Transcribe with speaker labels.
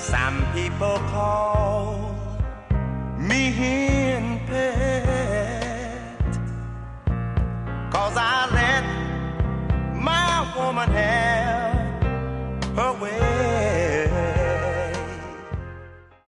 Speaker 1: Some people call me hen pet, 'cause I let my woman have